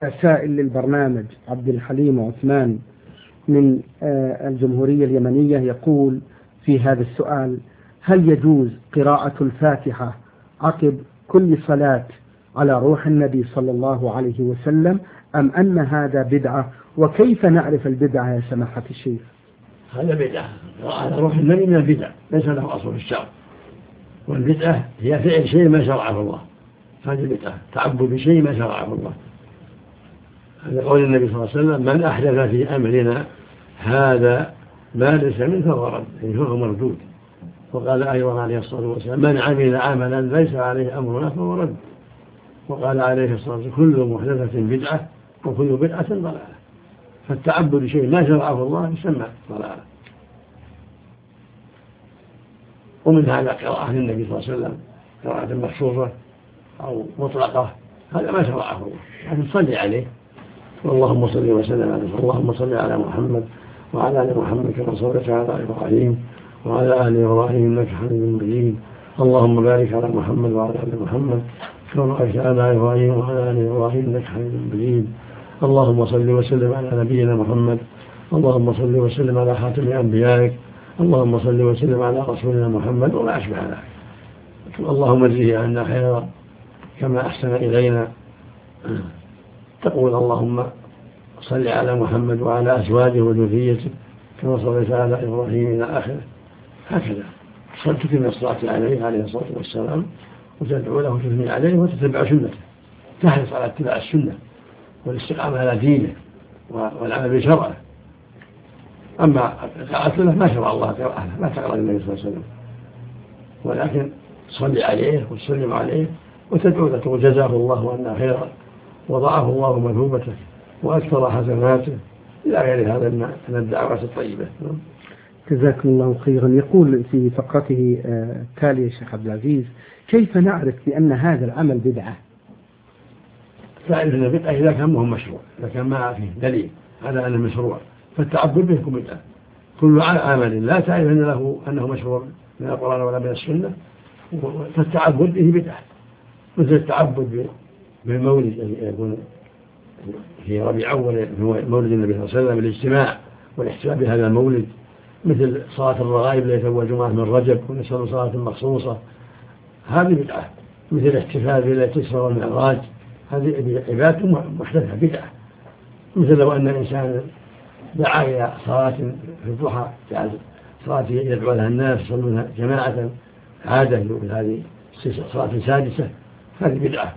سائل للبرنامج عبد الحليم عثمان من الجمهورية اليمنية يقول في هذا السؤال: هل يجوز قراءة الفاتحة عقب كل صلاة على روح النبي صلى الله عليه وسلم أم أن هذا بدعة؟ وكيف نعرف البدعة يا سماحة الشيخ؟ هذا بدعة، على روح النبي من البدع ليس له أصل في الشرع، والبدعة هي فعل شيء ما شرعه الله، هذه بدعة تعبد بشيء ما شرعه الله. هذا قول النبي صلى الله عليه وسلم: من أحدث في أمرنا هذا ما ليس منه فهو رد، يعني فهو مردود. وقال أيضا عليه الصلاة والسلام: من عمل عملا ليس عليه أمرنا فهو رد. وقال عليه الصلاة والسلام: كل محدثة بدعة وكل بدعة ضلالة. فالتعبد بشيء ما شرعه الله يسمى ضلالة. ومن هذا قراءة النبي صلى الله عليه وسلم، قراءة مخصوصة أو مطلقة، هذا ما شرعه الله، يعني صلي عليه: اللهم صل وسلم عليه، اللهم صل على محمد وعلى آل محمد كما صليت على إبراهيم وعلى آل إبراهيم إنك حميد مجيد، اللهم بارك على محمد وعلى آل محمد كما باركت على إبراهيم وعلى آل إبراهيم إنك حميد مجيد، اللهم صل وسلم على نبينا محمد، اللهم صل وسلم على خاتم أنبيائك، اللهم صل وسلم على رسولنا محمد، وما أشبه ذلك. اللهم اجزه عنا خيرا كما أحسن إلينا. تقول: اللهم صل على محمد وعلى أزواجه وذريته كما صليت على إبراهيم إلى آخره. هكذا تكمل الصلاة عليه الصلاة والسلام، وتدعو له وتثني عليه وتتبع سنته، تحرص على اتباع السنة والاستقامة على دينه والعمل بشرعه. أما قراءة له ما شرع الله قراءة، ما تقرأ النبي صلى الله عليه وسلم، ولكن صلي عليه وسلم عليه وتدعو له تقول: جزاه الله عنا خيرا وضعه الله مثوبته وأكثر حسناته، إلى غير هذا من الدعوات الطيبة. جزاكم الله خيرا. يقول في فقرته التالية الشيخ عبد العزيز: كيف نعرف بأن هذا العمل بدعة؟ تعرف أن البدعة إذا كان مهم مشروع، إذا كان ما فيه دليل على أنه مشروع فالتعبد به يكون بدعة. كل عمل لا تعرف أنه مشروع من القرآن ولا من السنة فالتعبد به بدعة، مثل التعبد بالمولد الذي يكون في ربيع أول مولد النبي صلى الله عليه وسلم، الاجتماع والاحتفال بهذا المولد، مثل صلاة الرغائب ليلة أول جمعة من رجب ونسأل صلاة مخصوصة، هذه بدعة. مثل الاحتفال بليلة الإسراء والمعراج، هذه عبادة محدثة بدعة. مثل لو أن الإنسان دعا إلى صلاة في الضحى، صلاة يدعو لها الناس يصلونها جماعة عادة، هذه صلاة سادسة، هذه بدعة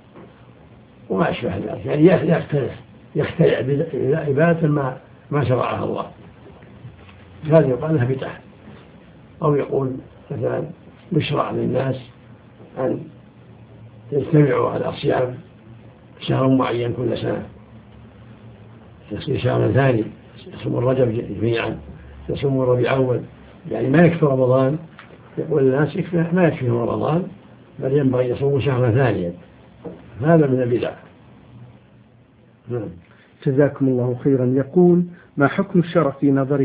وما أشبه ذلك، يعني يخترع عبادة ما شرعها الله، هذه يقال لها بدعة. أو يقول مثلا: بشرع للناس أن يجتمعوا على صيام شهر معين كل سنة، يصير شهر ثاني، يصوم الرجب جميعا، يصوم الربيع أول، يعني ما يكفي رمضان. يقول الناس ما يكفي رمضان بل ينبغي يصوم شهر ثانيا، هذا من البدع. جزاكم الله خيرا. يقول: ما حكم الشرع في نظر